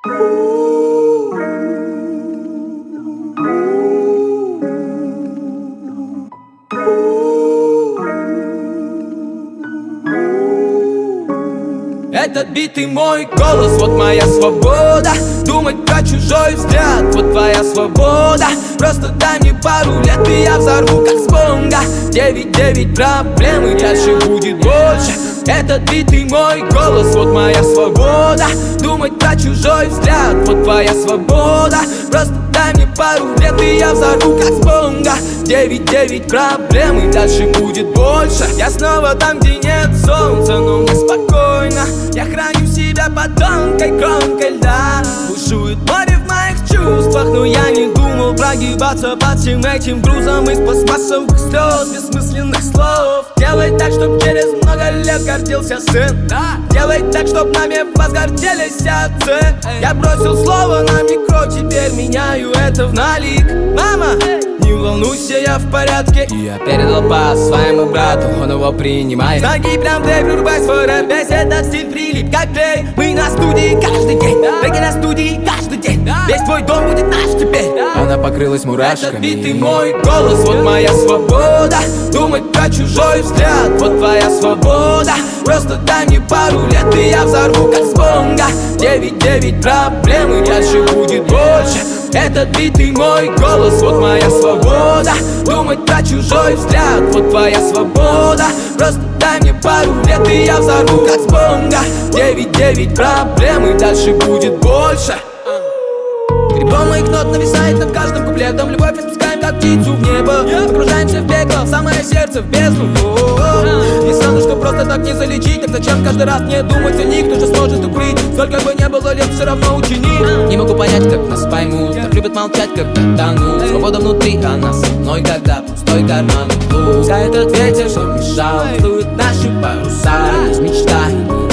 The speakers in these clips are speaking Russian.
Этот бит и мой голос, вот моя свобода. Думать про чужой взгляд, вот твоя свобода. Просто дай мне пару лет, и я взорву как с бонга. 9-9 проблем, и дальше будет больше. Этот бит и мой голос, вот моя свобода. Думать про чужой взгляд, вот твоя свобода. Просто дай мне пару лет, и я взорву как с бонга. 9-9 проблем, и дальше будет больше. Я снова там, где нет солнца, но мне спокойно. Я храню себя под тонкой кромкой льда. Бушует море в моих чувствах, но я не думал прогибаться под всем этим грузом из пластмассовых слез, бессмысленных слов. Делай так, чтоб через много лет гордился сын. Делай так, чтоб нами возгордились отцы. Я бросил слово на микро, теперь меняю это в налик. Мама, не волнуйся, я в порядке. И я передал пас своему брату, он его принимает. Ноги прям дрейф, врубай свой рэп, весь этот стиль прилип как клей. Мы на студии каждый день, треки на студии каждый день. Весь твой дом будет наш теперь. Она покрылась мурашками. Этот бит и мой голос, вот моя свобода. Думать про чужой взгляд, вот твоя свобода. Просто дай мне пару лет, и я взорву как с бонга. 9-9 проблем, и дальше будет больше. Этот бит и мой голос, вот моя свобода. Думать про чужой взгляд, вот твоя свобода. Просто дай мне пару лет, и я взорву как с бонга. 9-9 проблем, и дальше будет больше. Грибом моих нот нависает над каждым куплетом. Любовь испускаем как птицу в небо. Погружаемся в пекло, в самое сердце, в бездну. Не странно, что просто так не залечить. Так зачем каждый раз не думать о них? Кто же сможет укрыть? Сколько бы не было лет, все равно ученик. Не могу понять, как нас поймут. Так любят молчать, когда тонут. Свобода внутри, она со мной, когда пустой карман. Пускай этот ветер, что мешал, дует наши паруса. Есть мечта,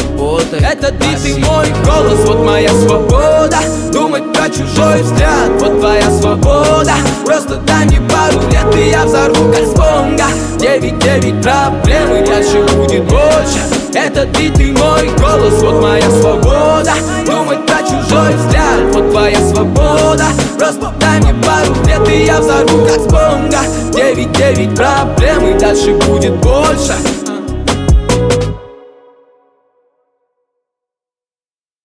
этот бит и мой голос, вот моя свобода. Думать про чужой взгляд, вот твоя свобода. Просто дай мне пару лет, и я взорву как с бонга. 9-9 проблем, и дальше будет больше. Этот бит и мой голос, вот моя свобода. Думать про чужой взгляд, вот твоя свобода. Просто дай мне пару лет, и я взорву как с бонга. 9-9 проблем, и дальше будет больше.